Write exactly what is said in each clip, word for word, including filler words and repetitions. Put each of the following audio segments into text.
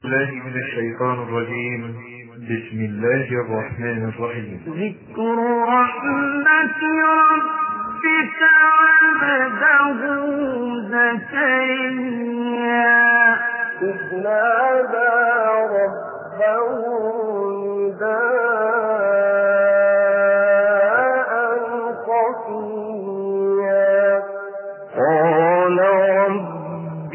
الله من الشيطان الرجيم. بسم الله الرحمن الرحيم. ذكر رحمة ربك عبده زكريا إذ نادى ربه نداء خفيا قال رب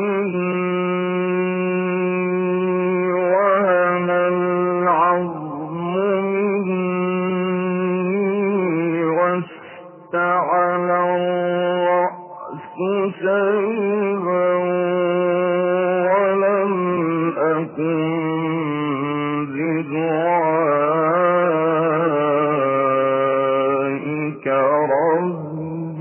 شيبا ولم أكن بدعائك رب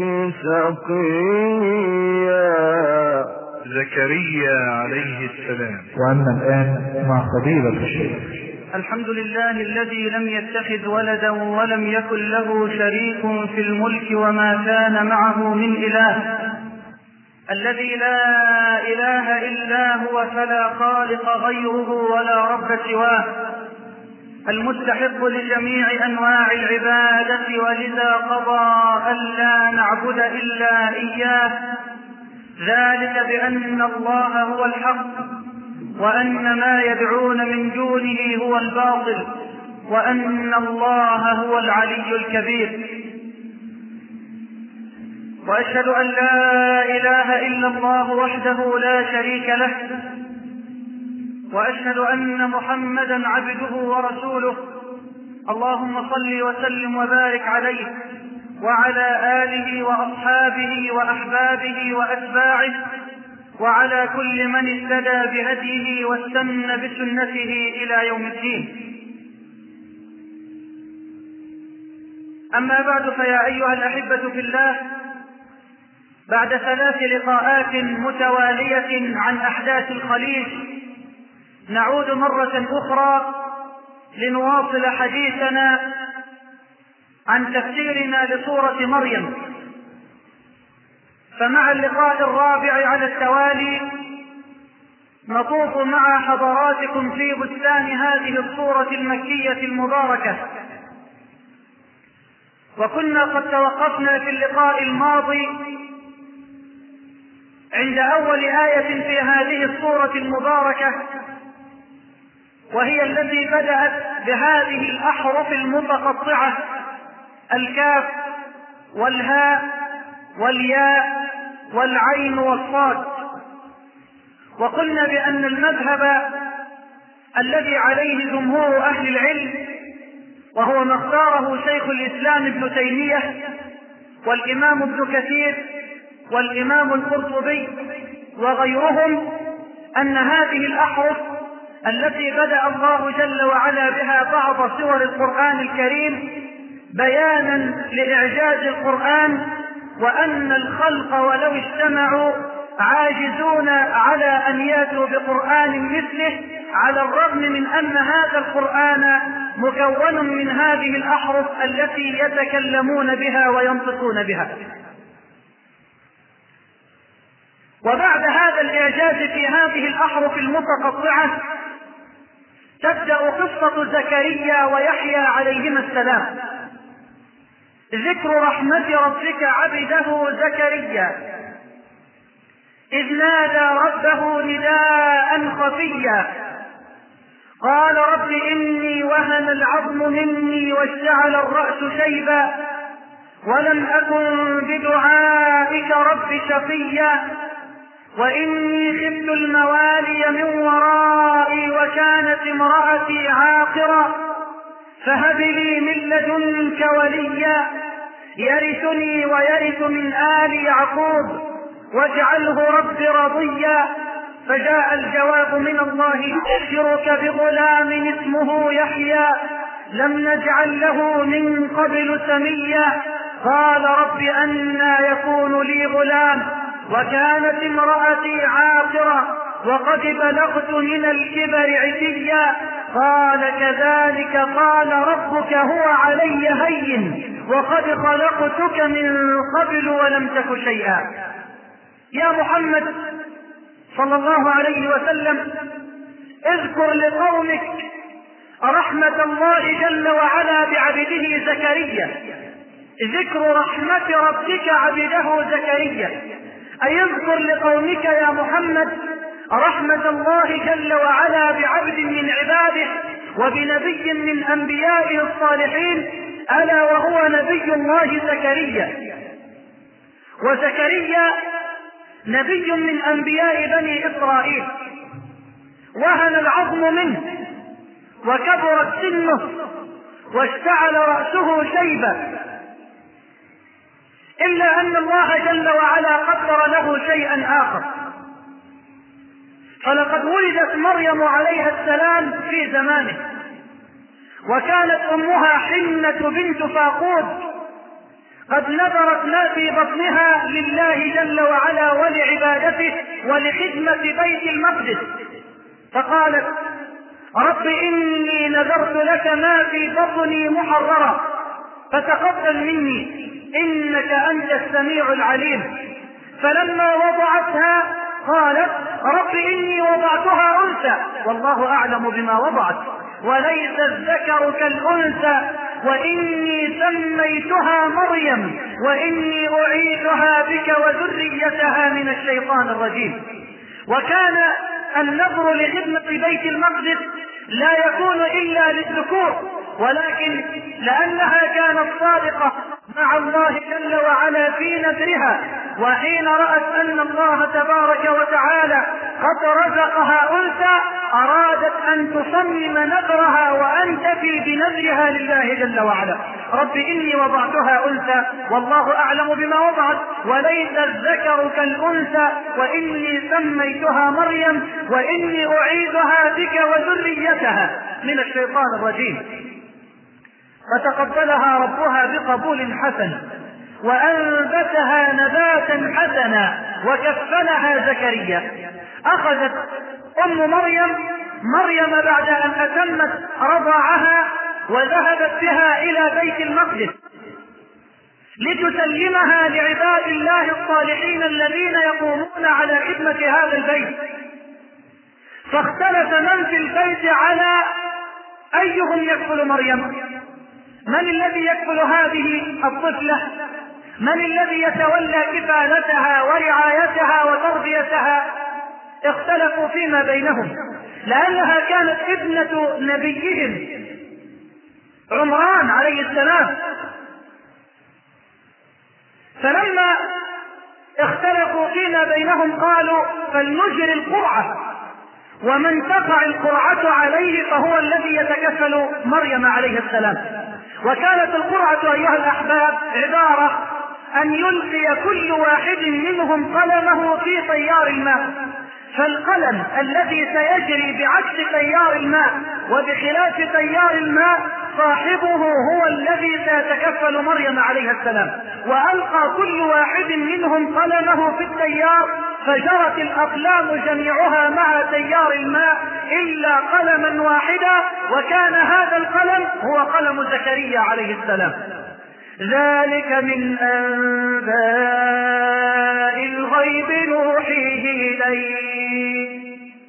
شقيا. زكريا عليه السلام. وأما الآن مع فضيلة الشيخ. الحمد لله الذي لم يتخذ ولدا ولم يكن له شريك في الملك وما كان معه من إله، الذي لا إله إلا هو فلا خالق غيره ولا رب سواه، المستحق لجميع أنواع العبادة، ولذا قضى ألا نعبد إلا إياه، ذلك بأن الله هو الحق وأن ما يدعون من دونه هو الباطل وأن الله هو العلي الكبير. وأشهد أن لا إله إلا الله وحده لا شريك له، وأشهد أن محمدا عبده ورسوله، اللهم صل وسلم وبارك عليه وعلى آله وأصحابه وأحبابه وأتباعه وعلى كل من اهتدى بهديه واستنى بسنته إلى يوم الدين. أما بعد، فيا أيها الأحبة في الله، بعد ثلاث لقاءات متوالية عن أحداث الخليج، نعود مرة أخرى لنواصل حديثنا عن تفسيرنا لسورة مريم. فمع اللقاء الرابع على التوالي نطوف مع حضراتكم في بستان هذه السورة المكية المباركة، وكنا قد توقفنا في اللقاء الماضي عند أول آية في هذه السورة المباركة، وهي التي بدأت بهذه الأحرف المتقطعة: الكاف والهاء والياء والعين والصاد. وقلنا بأن المذهب الذي عليه جمهور أهل العلم، وهو ما اختاره شيخ الإسلام ابن تيمية والإمام ابن كثير والإمام القرطبي وغيرهم، أن هذه الأحرف التي بدأ الله جل وعلا بها بعض سور القرآن الكريم بيانا لإعجاز القرآن، وأن الخلق ولو اجتمعوا عاجزون على أن يأتوا بقرآن مثله، على الرغم من أن هذا القرآن مكون من هذه الأحرف التي يتكلمون بها وينطقون بها. وبعد هذا الإعجاز في هذه الأحرف المتقطعة تبدأ قصة زكريا ويحيى عليهما السلام. ذكر رحمة ربك عبده زكريا إذ نادى ربه نداء خفيا قال رب إني وهن العظم مني واشتعل الرأس شيبا ولم أكن بدعائك رب شقيا وإني خفت الموالي من ورائي وكانت امرأتي عاقرا فهب لي من لدنك وليا يرثني ويرث من آل يعقوب واجعله رب رضيا. فجاء الجواب من الله: أبشرك بغلام اسمه يحيى لم نجعل له من قبل سميا قال رب أنى يكون لي غلام وكانت امرأتي عاقرا وقد بلغت من الكبر عتيا قال كذلك قال ربك هو علي هين وقد خلقتك من قبل ولم تك شيئا. يا محمد صلى الله عليه وسلم، اذكر لقومك رحمة الله جل وعلا بعبده زكريا. ذكر رحمة ربك عبده زكريا، أي اذكر لقومك يا محمد رحمة الله جل وعلا بعبد من عباده وبنبي من أنبيائه الصالحين، ألا وهو نبي الله زكريا. وزكريا نبي من أنبياء بني إسرائيل، وهن العظم منه وكبرت سنه واشتعل رأسه شيبا، إلا أن الله جل وعلا قدر له شيئا آخر. فلقد ولدت مريم عليها السلام في زمانه، وكانت أمها حنة بنت فاقود قد نذرت ما في بطنها لله جل وعلا ولعبادته ولخدمة بيت المقدس، فقالت رب إني نذرت لك ما في بطني محررا فتقبل مني إنك أنت السميع العليم. فلما وضعتها قالت رب إني وضعتها أنثى والله أعلم بما وضعت وليس الذكر كالأنثى وإني سميتها مريم وإني أعيذها بك وذريتها من الشيطان الرجيم. وكان النذر لخدمة بيت المقدس لا يكون إلا للذكور، ولكن لأنها كانت صادقة مع الله جل وعلا في نذرها، وحين رأت أن الله تبارك وتعالى قد رزقها أنثى أرادت أن تصمم نذرها وأن تفي بنذرها لله جل وعلا. رب إني وضعتها أنثى والله أعلم بما وضعت وليس الذكر كالأنثى وإني سميتها مريم وإني أعيذها بك وذريتها من الشيطان الرجيم. فتقبلها ربها بقبول حسن وأنبتها نباتا حسنا وكفلها زكريا. أخذت أم مريم مريم بعد أن أتمت رضاعها وذهبت بها إلى بيت المقدس لتسلمها لعباد الله الصالحين الذين يقومون على خدمة هذا البيت. فاختلف من في البيت على أيهم يكفل مريم، من الذي يكفل هذه الطفلة، من الذي يتولى كفالتها ورعايتها وتربيتها. اختلفوا فيما بينهم، لأنها كانت ابنة نبيهم عمران عليه السلام. فلما اختلفوا فيما بينهم قالوا فلنجري القرعة، ومن تقع القرعة عليه فهو الذي يتكفل مريم عليه السلام. وكانت القرعة أيها الأحباب عبارة أن يلقي كل واحد منهم قلمه في تيار الماء، فالقلم الذي سيجري بعكس تيار الماء وبخلاف تيار الماء صاحبه هو الذي سيتكفل مريم عليها السلام. وألقى كل واحد منهم قلمه في التيار فجرت الأقلام جميعها مع تيار الماء إلا قلما واحدا، وكان هذا القلم هو قلم زكريا عليه السلام. ذلك من أنباء الغيب نوحيه إليك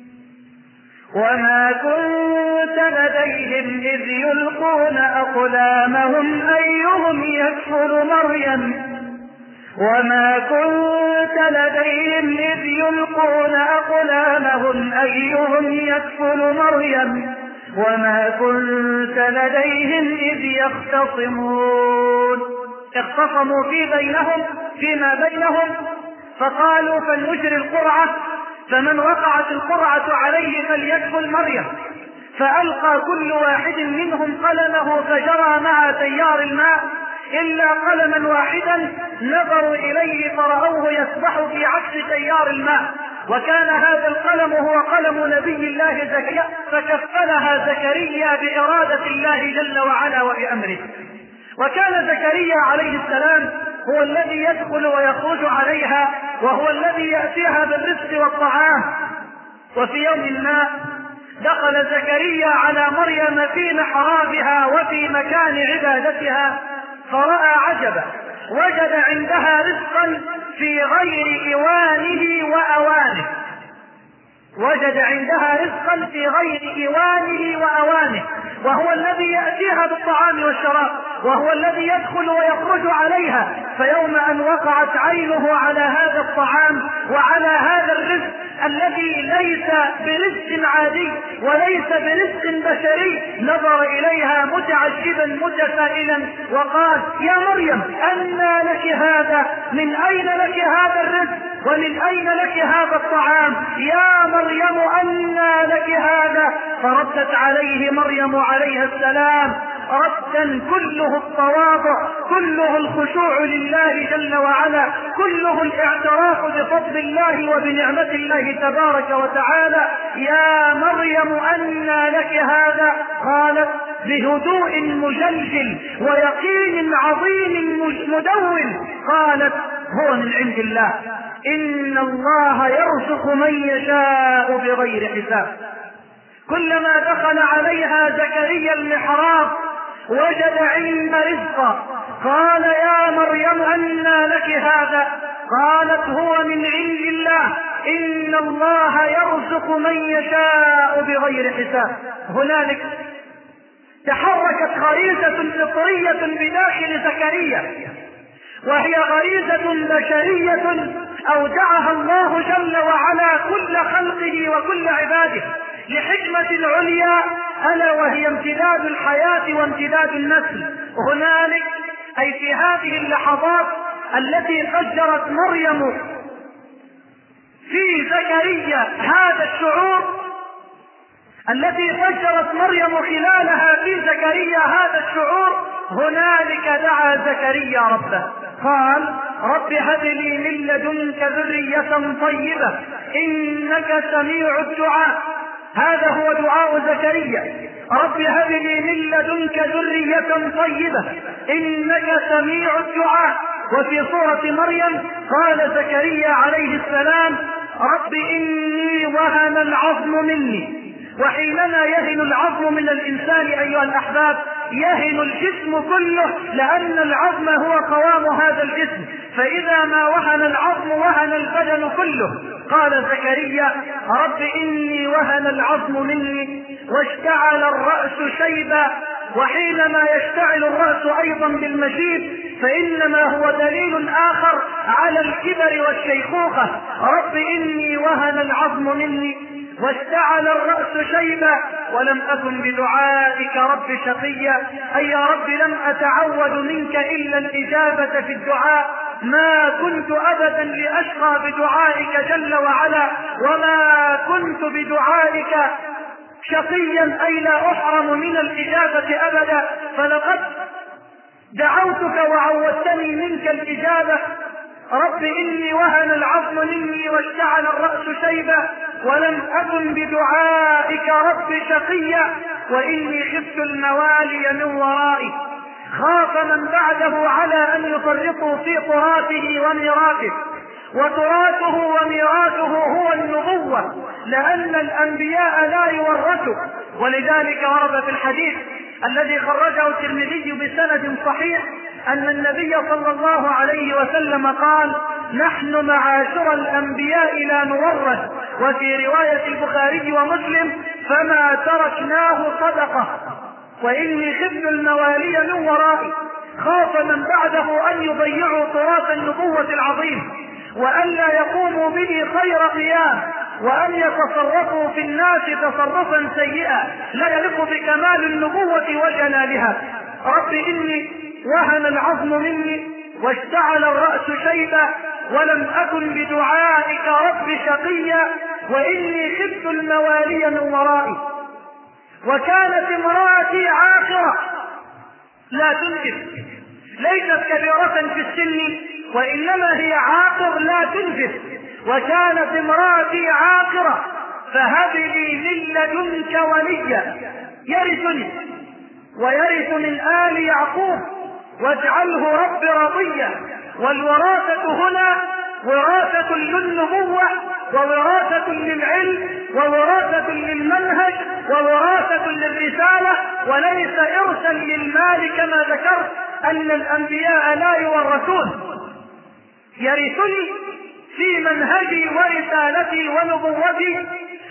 وما كنت لديهم إذ يلقون أقلامهم أيهم يكفل مريم وما كنت لديهم إذ يلقون أقلامهم أيهم يكفل مريم وما كنت لديهم إذ يختصمون. اختصموا في بينهم فيما بينهم فقالوا فلنجري القرعة، فمن وقعت القرعة عليه فليكفل مريم. فألقى كل واحد منهم قلمه فجرى مع تيار الماء إلا قلما واحدا نظروا إليه فرأوه يسبح في عكس تيار الماء، وكان هذا القلم هو قلم نبي الله زكريا، فكفلها زكريا بإرادة الله جل وعلا وبأمره. وكان زكريا عليه السلام هو الذي يدخل ويخرج عليها، وهو الذي يأتيها بالرزق والطعام. وفي يوم ما دخل زكريا على مريم في محرابها وفي مكان عبادتها فرأى عجبا، وجد عندها رزقا في غير إوانه وأوانه. وجد عندها رزقا في غير إيوانه وأوانه، وهو الذي يأتيها بالطعام والشراب، وهو الذي يدخل ويخرج عليها. فيوم أن وقعت عينه على هذا الطعام وعلى هذا الرزق الذي ليس برزق عادي وليس برزق بشري، نظر إليها متعجبا متسائلا وقال: يا مريم، أنى لك هذا؟ من أين لك هذا الرزق؟ ومن أين لك هذا الطعام؟ يا مريم أنى لك هذا؟ فردت عليه مريم عليها السلام ردا كله التواضع، كله الخشوع لله جل وعلا، كله الاعتراف بفضل الله وبنعمة الله تبارك وتعالى: يا مريم أنى لك هذا؟ قالت بهدوء مجلجل ويقين عظيم مدون، قالت: هو من عند الله، إن الله يرزق من يشاء بغير حساب. كلما دخل عليها زكريا المحراب وجد عند رزقا، قال: يا مريم أنى لك هذا؟ قالت: هو من عند الله، إن الله يرزق من يشاء بغير حساب. هنالك تحركت غريزة فطرية بداخل زكريا، وهي غريزة بشرية أودعها الله جل وعلا كل خلقه وكل عباده لحكمة عليا، ألا وهي امتداد الحياة وامتداد النسل. هنالك أي في هذه اللحظات التي فجرت مريم في زكريا هذا الشعور، التي فجرت مريم خلالها في زكريا هذا الشعور، هنالك دعا زكريا ربه، قال: رب هب لي من لدنك ذرية طيبة إنك سميع الدعاء. هذا هو دعاء زكريا: رب هب لي من لدنك ذرية طيبة إنك سميع الدعاء. وفي سورة مريم قال زكريا عليه السلام: رب إني وهن العظم مني. وحينما يهن العظم من الإنسان أيها الأحباب يهن الجسم كله، لأن العظم هو قوام هذا الجسم، فإذا ما وهن العظم وهن البدن كله. قال زكريا: رب إني وهن العظم مني واشتعل الرأس شيبا. وحينما يشتعل الرأس أيضا بالمشيب فإنما هو دليل آخر على الكبر والشيخوخة. رب إني وهن العظم مني واشتعل الرأس شيبا ولم أكن بدعائك رب شقيا. أي يا رب لم أتعود منك إلا الإجابة في الدعاء، ما كنت أبدا لأشقى بدعائك جل وعلا، وما كنت بدعائك شقيا أي لا أحرم من الإجابة أبدا. فلقد دعوتك وعودتني منك الإجابة. رب إني وهن العظم مني واشتعل الرأس شيبا ولم أكن بدعائك رب شقيا وإني خفت الموالي من ورائي. خاف من بعده على أن يفرطوا في تراثه وميراثه، وتراثه وميراثه هو النبوة، لأن الأنبياء لا يورثوا. ولذلك ورد في الحديث الذي خرجه الترمذي بسند صحيح أن النبي صلى الله عليه وسلم قال: نحن معاشر الأنبياء لا نورث. وفي رواية البخاري ومسلم: فما تركناه صدقة وإني خفت الموالي من ورائي. خاف من بعده أن يضيعوا تراث النبوة العظيم، وأن لا يقوموا به خير قيام، وأن يتصرفوا في الناس تصرفا سيئا لا يليق بكمال النبوة وجلالها. رب إني وهن العظم مني واشتعل الرأس شيبا ولم أكن بدعائك رب شقيا وإني خفت الموالي من ورائي. وكانت امرأتي عاقرة لا تنجب، ليست كبيرة في السن وإنما هي عاقر لا تنجب. وكانت امرأتي عاقرة فهب لي من لدنك وليا يرثني ويرث من آل يعقوب واجعله رب رضيا. والوراثة هنا وراثة للنبوة ووراثة للعلم ووراثة للمنهج ووراثة للرسالة، وليس إرثا للمال كما ذكرت أن الأنبياء لا يورثون. يرثني في منهجي ورسالتي ونبوتي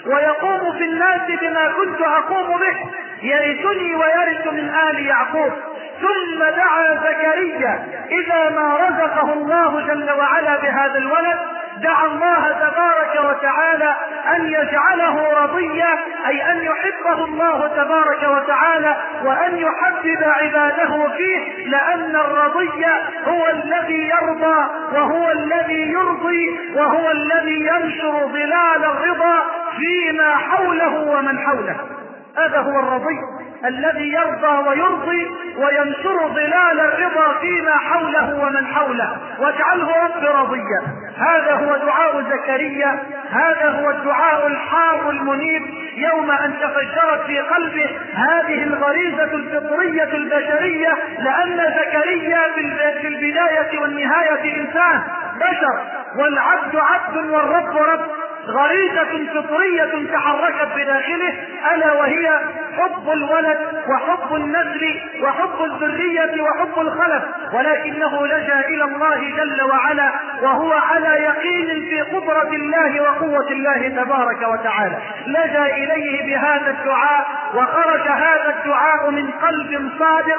ويقوم في الناس بما كنت أقوم به، يرثني ويرث من آل يعقوب. ثم دعا زكريا إذا ما رزقه الله جل وعلا بهذا الولد، دعا الله تبارك وتعالى أن يجعله رضيا، أي أن يحبه الله تبارك وتعالى وأن يحبب عباده فيه، لأن الرضي هو الذي يرضى وهو الذي يرضي وهو الذي ينشر ظلال الرضا فيما حوله ومن حوله. هذا هو الرضي الذي يرضى ويرضي وينشر ظلال الرضا فيما حوله ومن حوله. واجعله رب رضيا. هذا هو دعاء زكريا، هذا هو الدعاء الحار المنيب يوم أن تفجرت في قلبه هذه الغريزة الفطرية البشرية، لأن زكريا في البداية والنهاية إنسان بشر، والعبد عبد والرب رب. غريزة فطرية تحركت بداخله، ألا وهي حب الولد وحب النسل وحب الذرية وحب الخلف، ولكنه لجأ إلى الله جل وعلا وهو على يقين في قدرة الله وقوة الله تبارك وتعالى. لجأ إليه بهذا الدعاء، وخرج هذا الدعاء من قلب صادق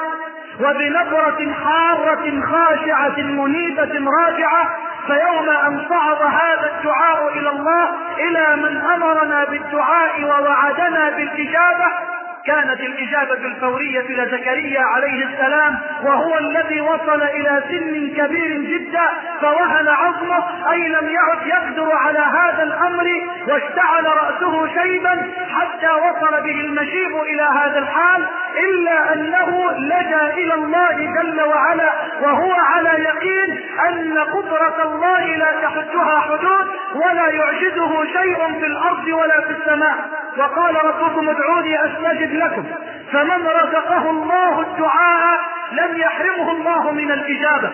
وبنظرة حارة خاشعة منيبة راجعة. فيوم أن صعد هذا الدعاء إلى الله، إلى من أمرنا بالدعاء ووعدنا بالإجابة، كانت الإجابة الفورية لزكريا عليه السلام، وهو الذي وصل إلى سن كبير جدا فوهن عظمه، أي لم يعد يقدر على هذا الأمر، واشتعل رأسه شيبا حتى وصل به المشيب إلى هذا الحال، إلا أنه لجأ إلى الله جل وعلا وهو على يقين أن قدرة الله لا تحدها حدود ولا يعجزه شيء في الأرض ولا في السماء. وقال ربكم ادعوني أستجب لكم. فمن رزقه الله الدعاء لم يحرمه الله من الإجابة،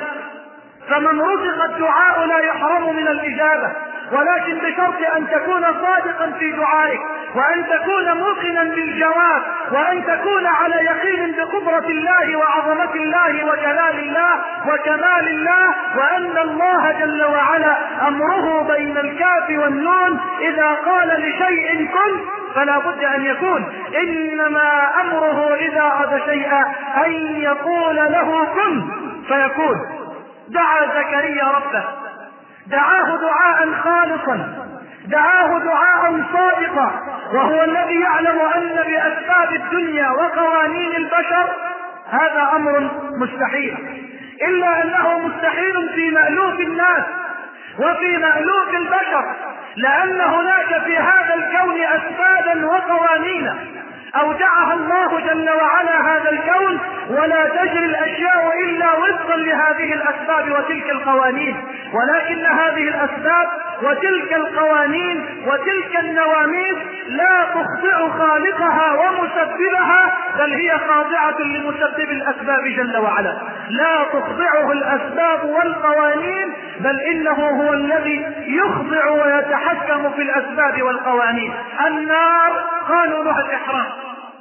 فمن رزق الدعاء لا يحرم من الإجابة، ولكن بشرط أن تكون صادقا في دعائك، وأن تكون موقنا بالجواب، وأن تكون على يقين بقدرة الله وعظمة الله وجلال الله وكمال الله، وأن الله جل وعلا أمره بين الكاف والنون، إذا قال لشيء كن فلا بد أن يكون، إنما أمره إذا أراد شيئا أن يقول له كن فيكون. دعا زكريا ربه، دعاه دعاء خالصا، دعاه دعاء صادقا، وهو الذي يعلم أن بأسباب الدنيا وقوانين البشر هذا أمر مستحيل، إلا أنه مستحيل في مألوف الناس وفي مألوف البشر، لأن هناك في هذا الكون أسبابا وقوانين أودعها الله جل وعلا هذا الكون، ولا تجري الأشياء إلا وفقا لهذه الأسباب وتلك القوانين، ولكن هذه الأسباب وتلك القوانين وتلك النواميس لا تخطئ خالقها ومسببها، بل هي خاضعة لمسبب الأسباب جل وعلا. لا تخضعه الأسباب والقوانين، بل إنه هو الذي يخضع ويتحكم في الأسباب والقوانين. النار قانونها الإحراق،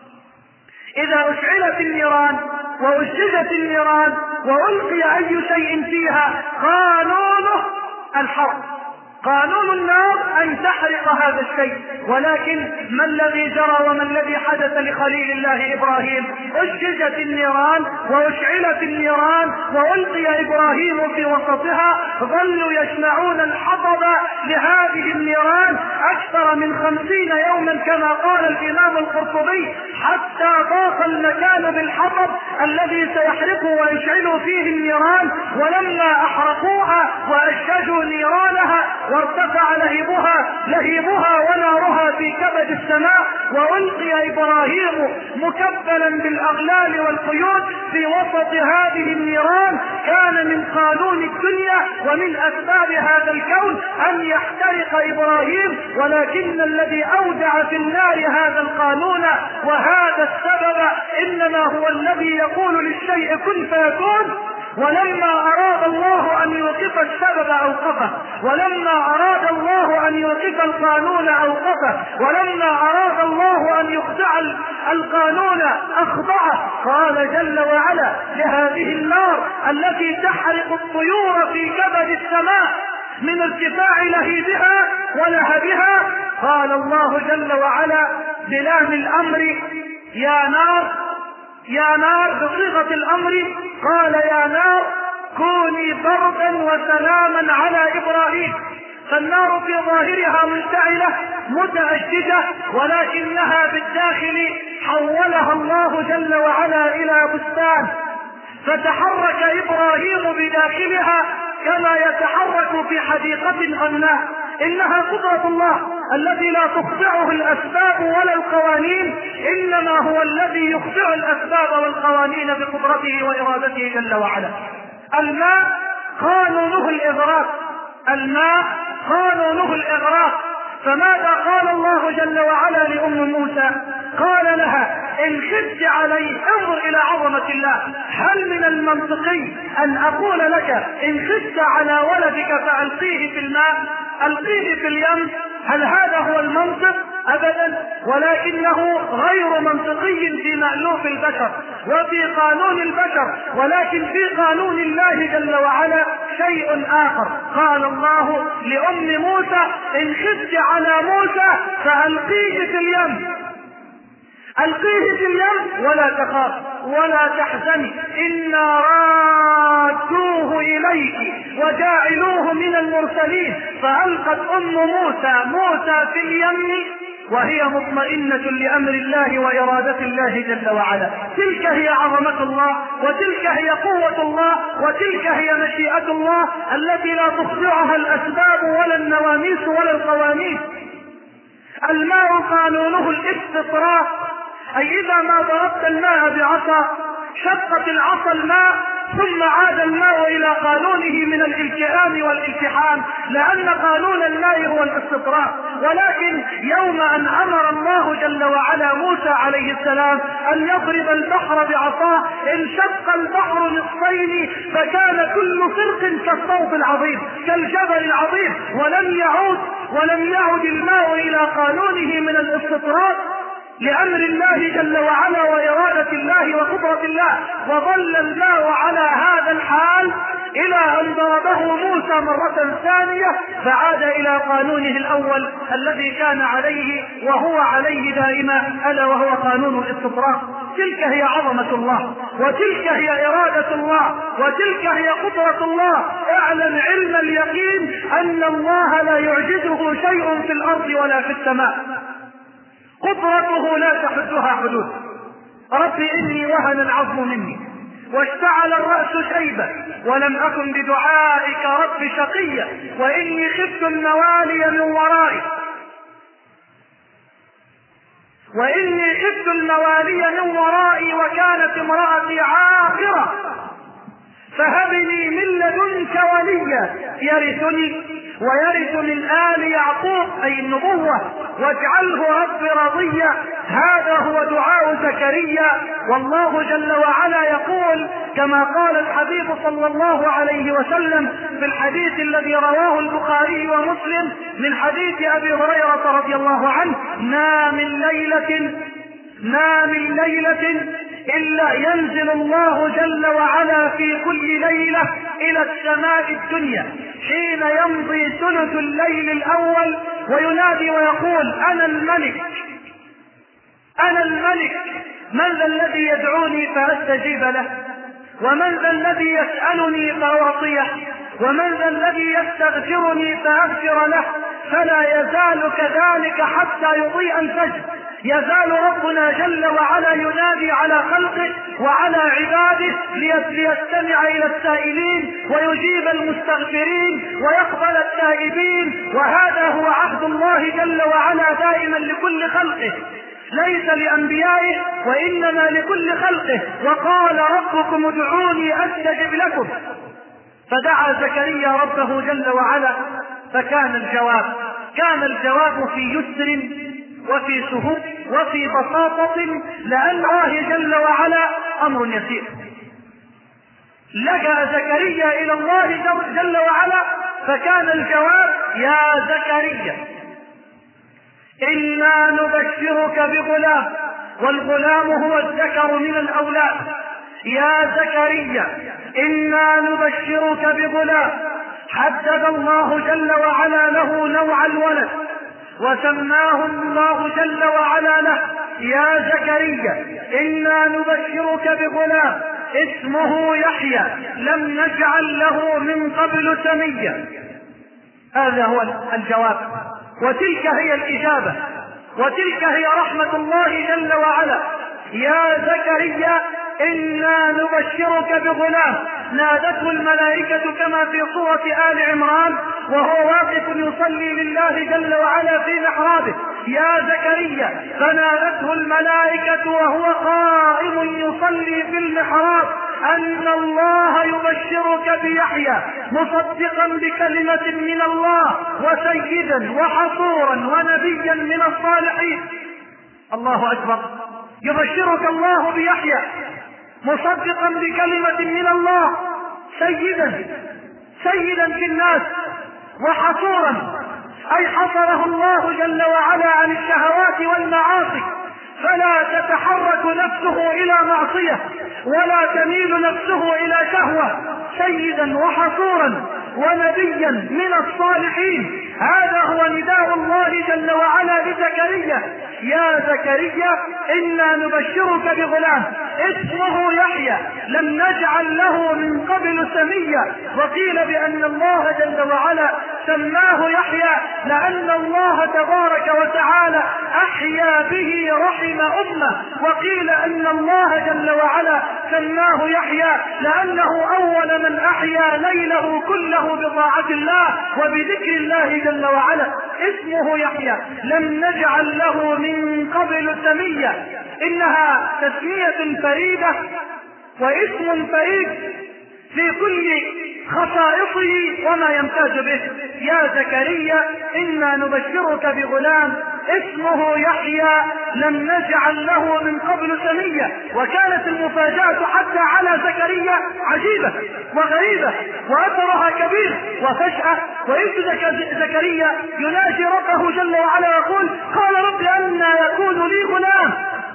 إذا أشعلت النيران وأشجت النيران وألقي أي شيء فيها قانونه الحرق. قانون النار أن تحرق هذا الشيء، ولكن ما الذي جرى وما الذي حدث لخليل الله إبراهيم؟ أشجت النيران وأشعلت النيران وألقي إبراهيم في وسطها، ظلوا يجمعون الحطب لهذه النيران أكثر من خمسين يوما كما قال الإمام القرطبي، حتى ضاق المكان بالحطب الذي سيحرق ويشعل فيه النيران. ولما أحرقوها وأشجوا نيرانها وارتفع لهيبها لهيبها ونارها في كبد السماء، وألقي إبراهيم مكبلا بالأغلال والقيود في وسط هذه النيران، كان من قانون الدنيا ومن أسباب هذا الكون أن يحترق إبراهيم، ولكن الذي أودع في النار هذا القانون وهذا السبب إنما هو الذي يقول للشيء كن فيكون. ولما أراد الله أن يوقف السبب أوقفه، ولما أراد الله أن يوقف القانون أوقفه، ولما أراد الله أن يخضع القانون أخضعه. قال جل وعلا لهذه النار التي تحرق الطيور في كبد السماء من ارتفاع لهيبها ولهبها، قال الله جل وعلا بلام الأمر يا نار، يا نار بصيغة الأمر، قال يا نار كوني بردا وسلاما على إبراهيم. فالنار في ظاهرها مشتعلة متأججة، ولكنها بالداخل حولها الله جل وعلا إلى بستان، فتحرك إبراهيم بداخلها كما يتحرك في حديقة غناء. إنها قدرة الله الذي لا تخضعه الأسباب ولا القوانين، إنما هو الذي يخضع الأسباب والقوانين بقدرته وإرادته جل وعلا. الماء قانونه الإغراق، الماء قانونه الإغراق. فماذا قال الله جل وعلا لأم موسى؟ قال لها إن خفت عليه، انظر إلى عظمة الله، هل من المنطقي أن أقول لك إن خفت على ولدك فألقيه في الماء، ألقيه في اليم؟ هل هذا هو المنطق؟ أبدا، ولكنه غير منطقي في مألوف البشر وفي قانون البشر، ولكن في قانون الله جل وعلا شيء آخر. قال الله لأم موسى إن خفت على موسى فألقيه في اليم، ألقيه في اليم ولا تخاف ولا تحزني إنا رادوه إليك وجاعلوه من المرسلين. فألقت أم موسى موسى في اليم وهي مطمئنة لأمر الله وإرادة الله جل وعلا. تلك هي عظمة الله، وتلك هي قوة الله، وتلك هي مشيئة الله التي لا تخضعها الأسباب ولا النواميس ولا القوانين. الماء قانونه الاستطراق، أي إذا ما ضربت الماء بعصا شقت العصا الماء ثم عاد الماء إلى قانونه من الالتئام والالتحام، لأن قانون الماء هو الاستطراق. ولكن يوم أن أمر الله جل وعلا موسى عليه السلام أن يضرب البحر بعصاه انشق البحر نصفين، فكان كل فرق كالصوت العظيم كالجبل العظيم، ولم يعود ولم يعد الماء إلى قانونه من الاستطراق لأمر الله جل وعلا وإرادة الله وقدرة الله. وظل الماء على هذا الحال إلى أن ضربه موسى مرة ثانية فعاد إلى قانونه الأول الذي كان عليه وهو عليه دائما، ألا وهو قانون الاستطراق. تلك هي عظمة الله، وتلك هي إرادة الله، وتلك هي قدرة الله. اعلم علم اليقين أن الله لا يعجزه شيء في الأرض ولا في السماء، قدرته لا تحدها حدود. رب إني وهن العظم مني واشتعل الرأس شيبا ولم أكن بدعائك رب شقيا وإني خفت الموالي من ورائي وإني خفت الموالي من ورائي وكانت امرأتي عاقرة فهب لي من لدنك وليا يرثني ويرث من آل يعقوب أي النبوة واجعله رب رضيا. هذا هو دعاء زكريا. والله جل وعلا يقول كما قال الحبيب صلى الله عليه وسلم في الحديث الذي رواه البخاري ومسلم من حديث أبي هريرة رضي الله عنه: ما من ليلة ما من ليلة إلا ينزل الله جل وعلا في كل ليلة إلى السماء الدنيا حين يمضي ثلث الليل الأول وينادي ويقول: أنا الملك أنا الملك، من ذا الذي يدعوني فأستجيب له، ومن ذا الذي يسألني فأعطيه، ومن ذا الذي يستغفرني فأغفر له. فلا يزال كذلك حتى يضيء الفجر، يزال ربنا جل وعلا ينادي على خلقه وعلى عباده ليستمع إلى السائلين ويجيب المستغفرين ويقبل التائبين. وهذا هو عهد الله جل وعلا دائما لكل خلقه، ليس لأنبيائه وإنما لكل خلقه. وقال: ربكم ادعوني أستجب لكم. فدعا زكريا ربه جل وعلا فكان الجواب كان الجواب في يسر وفي سهول وفي بساطة، لأن الله جل وعلا أمر يسير. لجأ زكريا إلى الله جل وعلا فكان الجواب: يا زكريا إنا نبشرك بغلام، والغلام هو الذكر من الأولاد. يا زكريا إنا نبشرك بغلام حدد الله جل وعلا له نوع الولد، وسماه الله جل وعلا له: يا زكريا إنا نبشرك بغلام اسمه يحيى لم نجعل له من قبل سميا. هذا هو الجواب، وتلك هي الإجابة، وتلك هي رحمة الله جل وعلا. يا زكريا إنا نبشرك بغلام. نادته الملائكة كما في سورة آل عمران وهو واقف يصلي لله جل وعلا في محرابه: يا زكريا. فنادته الملائكة وهو قائم يصلي في المحراب أن الله يبشرك بيحيى مصدقا بكلمة من الله وسيدا وحصورا ونبيا من الصالحين. الله أكبر! يبشرك الله بيحيى مصدقا بكلمة من الله، سيدا سيدا في الناس، وحصورا أي حصره الله جل وعلا عن الشهوات والمعاصي، فلا تتحرك نفسه إلى معصية ولا تميل نفسه إلى شهوة. سيدا وحصورا ونبيا من الصالحين. هذا هو نداء الله جل وعلا لزكريا: يا زكريا إنا نبشرك بغلام اسمه يحيى لم نجعل له من قبل سميا. وقيل بأن الله جل وعلا سماه يحيى لأن الله تبارك وتعالى أحيا به رحم أمه. وقيل أن الله جل وعلا سماه يحيى لأنه أول من أحيا ليله كله بطاعة الله وبذكر الله جل وعلا. اسمه يحيى لم نجعل له من قبل سميا. إنها تسمية فريدة واسم فريد في كل خصائصه وما يمتاز به. يا زكريا إنا نبشرك بغلام اسمه يحيى لم نجعل له من قبل سميا. وكانت المفاجأة حتى على زكريا عجيبة وغريبة وأثرها كبير وفجأة. وإذ زكريا يناجي ربه جل وعلا يقول: قال رب أنى يكون لي غلام؟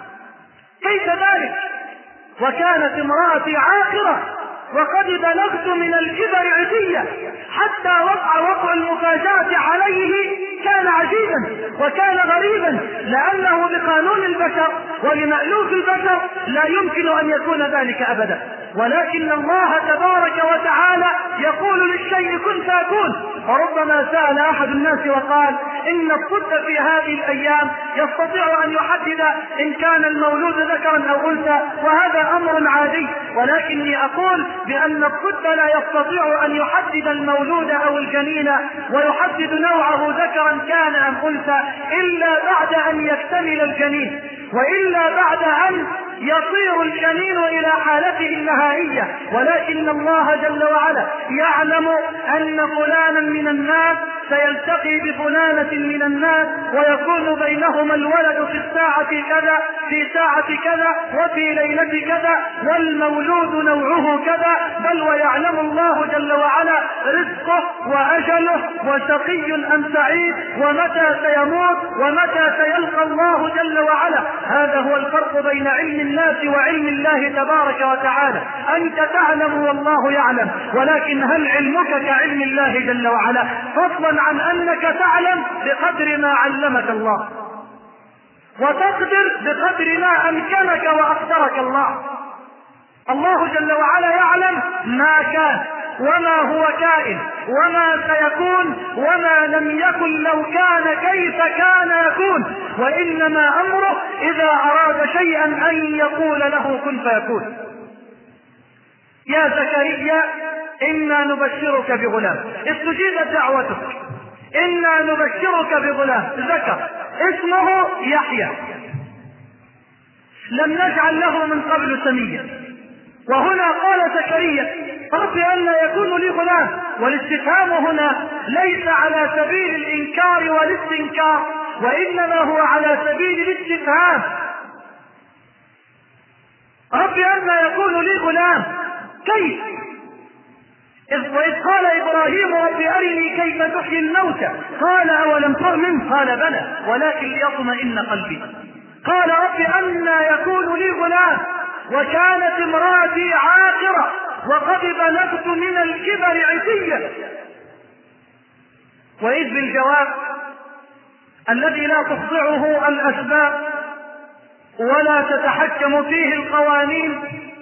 كيف ذلك وكانت امرأتي عاقرة وقد بلغت من الكبر عتيا. حتى وقع وقع المفاجأة عليه كان عجيبا وكان غريبا، لأنه بقانون البشر وبمألوف البشر لا يمكن أن يكون ذلك أبدا. ولكن الله تبارك وتعالى يقول للشيء كن فيكون. وربما سأل أحد الناس وقال: إن الطب في هذه الأيام يستطيع أن يحدد إن كان المولود ذكرا أو أنثى، وهذا أمر عادي. ولكني أقول بأن الطب لا يستطيع أن يحدد المولود أو الجنين ويحدد نوعه ذكرا كان أم أنثى إلا بعد أن يكتمل الجنين، وإلا بعد أن يصير الجنين إلى حالته النهائية. ولكن الله جل وعلا يعلم أن فلانا من الناس سيلتقي بفلانة من الناس ويكون بينهما الولد في الساعة كذا في ساعة كذا وفي ليلة كذا والمولود نوعه كذا. بل ويعلم الله جل وعلا رزقه وأجله وشقي أم سعيد ومتى سيموت ومتى سيلقى الله جل وعلا. هذا هو الفرق بين علم الناس وعلم الله تبارك وتعالى. أنت تعلم والله يعلم، ولكن هل علمك كعلم الله جل وعلا؟ فضلا عن أنك تعلم بقدر ما علمك الله، وتقدر بقدر ما أمكنك وأقدرك الله. الله جل وعلا يعلم ما كان وما هو كائن وما سيكون وما لم يكن لو كان كيف كان يكون، وإنما أمره إذا أراد شيئا أن يقول له كن فيكون. يا زكريا إنا نبشرك بغلام، استجيبت دعوتك، إنا نبشرك بغلام ذكر اسمه يحيى لم نجعل له من قبل سميا. وهنا قال زكريا: رب أن يكون لي غلام. والاستفهام هنا ليس على سبيل الإنكار والاستنكار، وإنما هو على سبيل الاستفهام. رب أن يكون لي غلام كيف؟ وإذ قال إبراهيم: رب أرني كيف تحيي الموتى، قال أولم تؤمن؟ قال بلى ولكن ليطمئن قلبي. قال رب أن يكون لي غلام وكانت امرأتي عاقرة وقد بلغت من الكبر عتيا. وإذ بالجواب الذي لا تخضعه الأسباب ولا تتحكم فيه القوانين.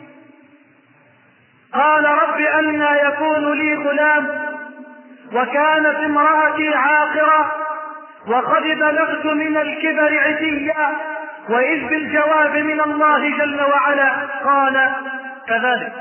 قال رب أنى يكون لي غلام وكانت امرأتي عاقرة وقد بلغت من الكبر عتيا، وإذ بالجواب من الله جل وعلا قال كذلك،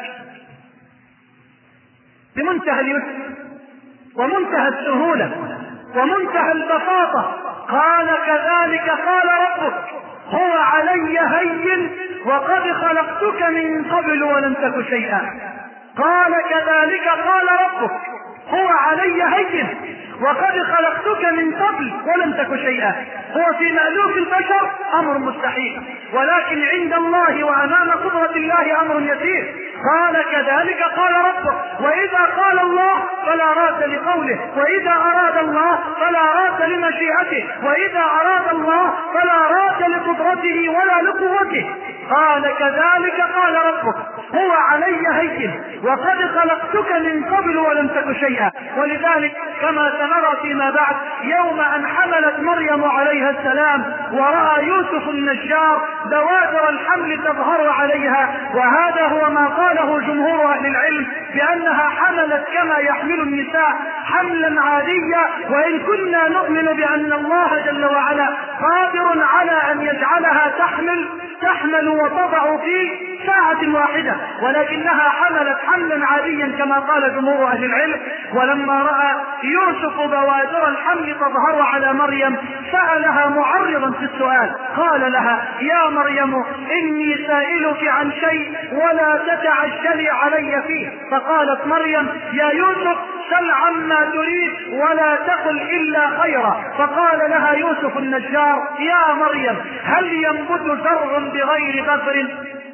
بمنتهى اليسر ومنتهى السهولة ومنتهى البساطة. قال كذلك قال ربك هو علي هين وقد خلقتك من قبل ولم تك شيئا. قال كذلك قال ربك هو علي هين وقد خلقتك من قبل ولم تك شيئا. هو في مألوف البشر أمر مستحيل، ولكن عند الله وأمام قدرة الله أمر يسير. قال كذلك قال ربك، وإذا قال الله فلا راد لقوله، وإذا أراد الله فلا راد لمشيئته، وإذا أراد الله فلا راد لقدرته ولا لقوته. قال كذلك قال ربك هو علي هين وقد خلقتك من قبل ولم تك شيئا. ولذلك كما سنرى فيما بعد يوم أن حملت مريم عليها السلام ورأى يوسف النجار بوادر الحمل تظهر عليها، وهذا هو ما قاله جمهور أهل العلم بأنها حملت كما يحمل النساء حملا عاديا، وإن كنا نؤمن بأن الله جل وعلا قادر على أن يجعلها تحمل تحمل وتضع في ساعة واحدة، ولكنها حملت حملا عاديا كما قال جمهور أهل العلم. ولما رأى يوسف بوادر الحمل تظهر على مريم سألها معرضا في السؤال، قال لها يا مريم إني سائلك عن شيء ولا تتعجلي علي فيه. فقالت مريم يا يوسف سل عما تريد ولا تقل إلا خيرا. فقال لها يوسف النجار يا مريم هل ينبت زرع بغير بذر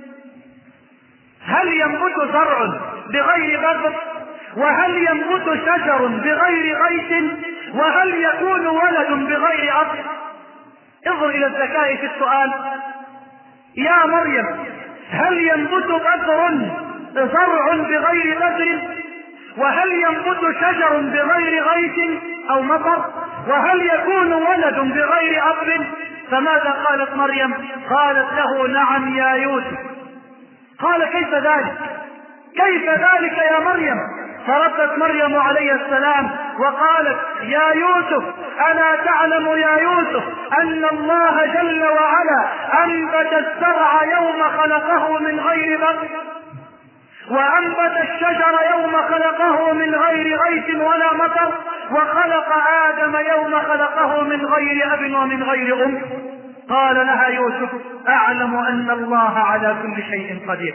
هل ينبت زرع بغير بذر وهل ينبت شجر بغير غيث وهل يكون ولد بغير أب؟ انظر إلى الذكاء في السؤال. يا مريم هل ينبت بذر زرع بغير بذر وهل ينبت شجر بغير غيث أو مطر وهل يكون ولد بغير أب؟ فماذا قالت مريم؟ قالت له نعم يا يوسف. قال كيف ذلك كيف ذلك يا مريم؟ فردت مريم عليه السلام وقالت يا يوسف ألا تعلم يا يوسف أن الله جل وعلا أنبت الزرع يوم خلقه من غير بذر وأنبت الشجر يوم خلقه من غير غيث ولا مطر وخلق آدم يوم خلقه من غير أب ومن غير أم. قال لها يوسف أعلم أن الله على كل شيء قدير.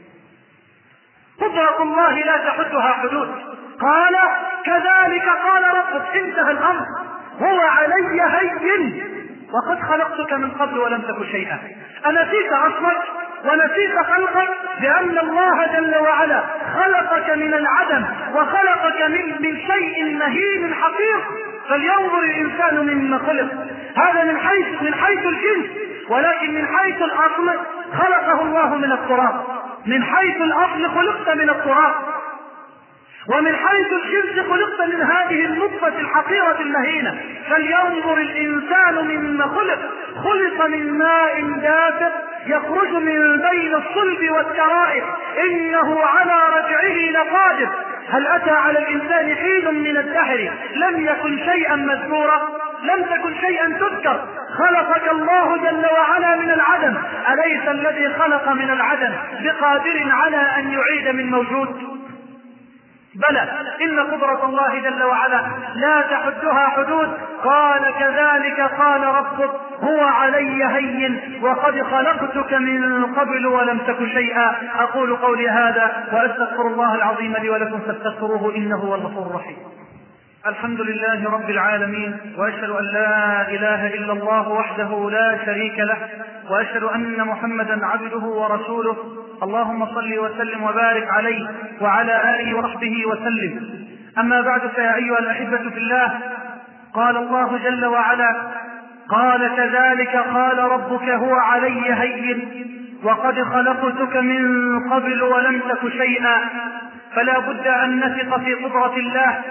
قدرة الله لا تحدها حدود. قال كذلك قال ربك انتهى الأمر هو علي هين وقد خلقتك من قبل ولم تك شيئا. أنسيت أصلك ونسيت خلقك بأن الله جل وعلا خلقك من العدم وخلقك من, من شيء مهين حقير. فلينظر الإنسان مما خلق. هذا من حيث من حيث الجنس، ولكن من حيث الأصل خلقه الله من التراب. من حيث الأصل خلقت من التراب، ومن حيث الجنس خلقت من هذه النطفة الحقيرة المهينة. فلينظر الإنسان مما خلق. خلق من ماء دافق يخرج من بين الصلب والترائب إنه على رجعه لقادر. هل أتى على الإنسان حين من الدهر لم يكن شيئا مذكورا؟ لم تكن شيئا تذكر. خلقك الله جل وعلا من العدم. أليس الذي خلق من العدم بقادر على أن يعيد من موجود؟ بلى، إن قدرة الله جل وعلا لا تحدها حدود. قال كذلك قال ربك هو علي هين وقد خلقتك من قبل ولم تك شيئا. أقول قولي هذا وأستغفر الله العظيم لي ولكم فاستغفروه إنه هو الغفور الرحيم. الحمد لله رب العالمين، وأشهد أن لا إله إلا الله وحده لا شريك له، وأشهد أن محمدا عبده ورسوله. اللهم صل وسلم وبارك عليه وعلى آله وصحبه وسلم. أما بعد، فيا أيها الأحبة في الله، قال الله جل وعلا قال كذلك قال ربك هو علي هين وقد خلقتك من قبل ولم تك شيئا. فلا بد أن نثق في قدرة الله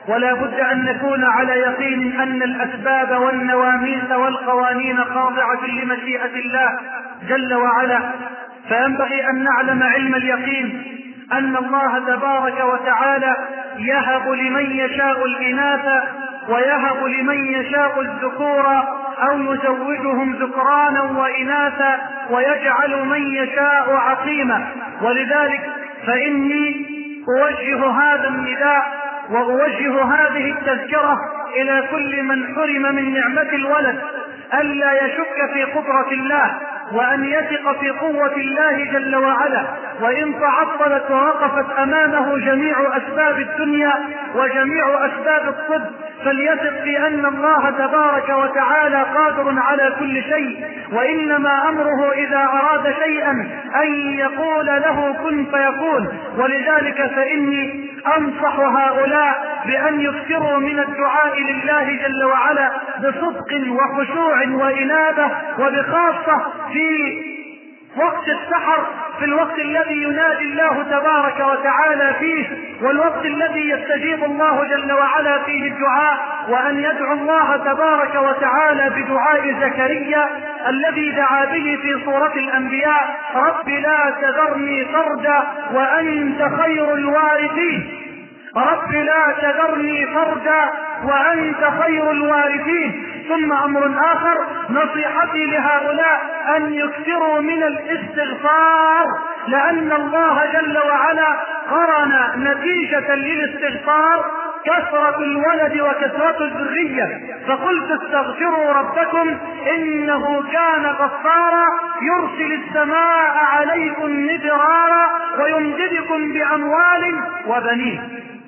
ولا بد أن نكون على يقين أن الأسباب والنواميس والقوانين خاضعة لمشيئة الله جل وعلا. فينبغي أن نعلم علم اليقين أن الله تبارك وتعالى يهب لمن يشاء الإناث ويهب لمن يشاء الذكور أو يزوجهم ذكرانا وإناثا ويجعل من يشاء عقيما. ولذلك فإني أوجه هذا النداء وأوجه هذه التذكرة إلى كل من حرم من نعمة الولد ألا يشك في قدرة الله، وأن يثق في قوة الله جل وعلا، وإن تعطلت ووقفت أمامه جميع أسباب الدنيا وجميع أسباب الطب فليثق في أن الله تبارك وتعالى قادر على كل شيء، وإنما أمره إذا أراد شيئا أن يقول له كن فيكون. ولذلك فإني أنصح هؤلاء بأن يكثروا من الدعاء لله جل وعلا بصدق وخشوع وإنابة، وبخاصة في وقت السحر، في الوقت الذي ينادي الله تبارك وتعالى فيه، والوقت الذي يستجيب الله جل وعلا فيه الدعاء، وأن يدعو الله تبارك وتعالى بدعاء زكريا الذي دعا به في سورة الأنبياء: رب لا تذرني فردا وأنت خير الوارثين. رب لا تذرني فردا وأنت خير الوارثين. ثم أمر آخر، نصيحتي لهؤلاء أن يكثروا من الاستغفار، لأن الله جل وعلا قرن نتيجة للاستغفار كثرة الولد وكثرة الذرية، فقلت استغفروا ربكم إنه كان غفارا يرسل السماء عليكم مدرارا ويمددكم بأموال وبنين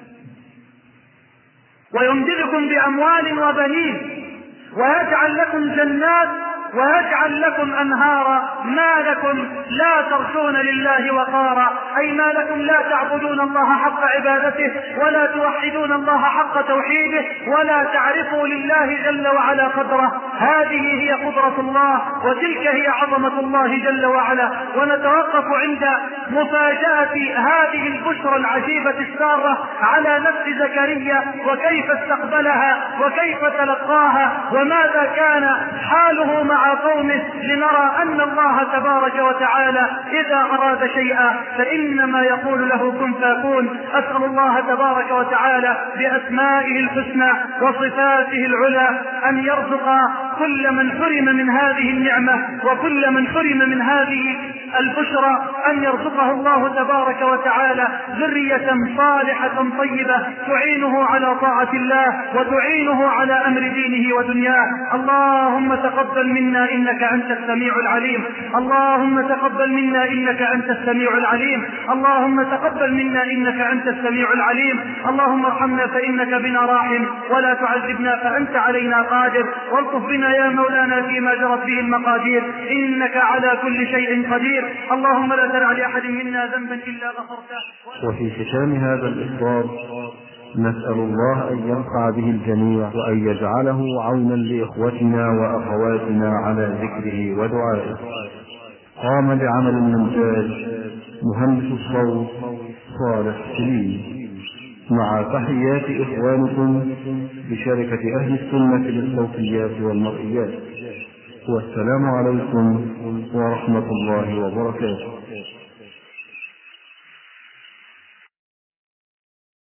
ويمددكم بأموال وبنين ويجعل لكم جنات ويجعل لكم أنهارا. ما لكم لا ترجون لله وقارا، أي ما لكم لا تعبدون الله حق عبادته ولا توحدون الله حق توحيده ولا تعرفوا لله جل وعلا قدره. هذه هي قدرة الله وتلك هي عظمة الله جل وعلا. ونتوقف عند مفاجأة هذه البشرى العجيبة السارة على نفس زكريا، وكيف استقبلها وكيف تلقاها وماذا كان حاله مع قومه، لنرى أن الله تبارك وتعالى إذا أراد شيئا فإنما يقول له كن فيكون. أسأل الله تبارك وتعالى بأسمائه الحسنى وصفاته العلى أن يرزق كل من حرم من هذه النعمة وكل من حرم من هذه البشرى أن يرزقه الله تبارك وتعالى ذرية صالحة طيبة تعينه على طاعة الله وتعينه على أمر دينه ودنياه. اللهم تقبل منا إنك أنت السميع العليم. اللهم تقبل منا إنك أنت السميع العليم. اللهم تقبل منا إنك أنت السميع العليم. اللهم ارحمنا فإنك بنا راحم، ولا تعذبنا فأنت علينا قادر، والطف بنا يا مولانا فيما جرت به المقادير، إنك على كل شيء قدير. اللهم لا تدع لأحد منا ذنبا إلا غفرته. وفي ختام هذا الإصدار نسأل الله أن ينفع به الجميع وأن يجعله عونا لإخوتنا وأخواتنا على ذكره ودعائه. قام بعمل المونتاج مهندس الصوت صالح سليم، مع تحيات إخوانكم بشركة أهل السنة للصوتيات والمرئيات. والسلام عليكم ورحمة الله وبركاته.